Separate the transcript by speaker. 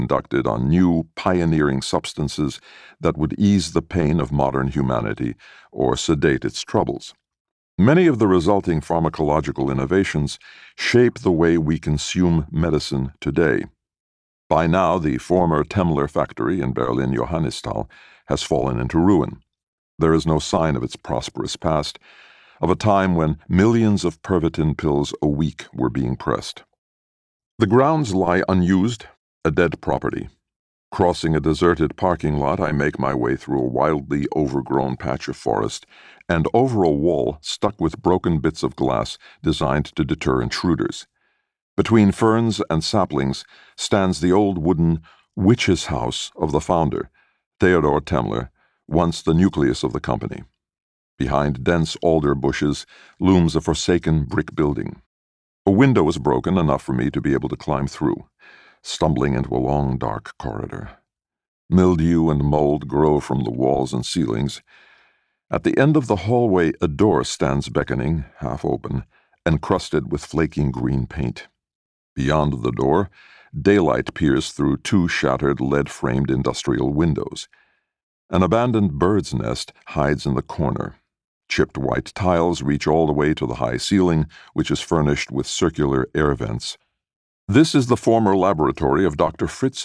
Speaker 1: conducted on new, pioneering substances that would ease the pain of modern humanity or sedate its troubles. Many of the resulting pharmacological innovations shape the way we consume medicine today. By now, the former Temmler factory in Berlin-Johannisthal has fallen into ruin. There is no sign of its prosperous past, of a time when millions of Pervitin pills a week were being pressed. The grounds lie unused, a dead property. Crossing a deserted parking lot, I make my way through a wildly overgrown patch of forest and over a wall stuck with broken bits of glass designed to deter intruders. Between ferns and saplings stands the old wooden witch's house of the founder, Theodor Temmler, once the nucleus of the company. Behind dense alder bushes looms a forsaken brick building. A window is broken enough for me to be able to climb through, stumbling into a long, dark corridor. Mildew and mold grow from the walls and ceilings. At the end of the hallway, a door stands beckoning, half open, encrusted with flaking green paint. Beyond the door, daylight peers through two shattered lead-framed industrial windows. An abandoned bird's nest hides in the corner. Chipped white tiles reach all the way to the high ceiling, which is furnished with circular air vents. This is the former laboratory of Dr. Fritz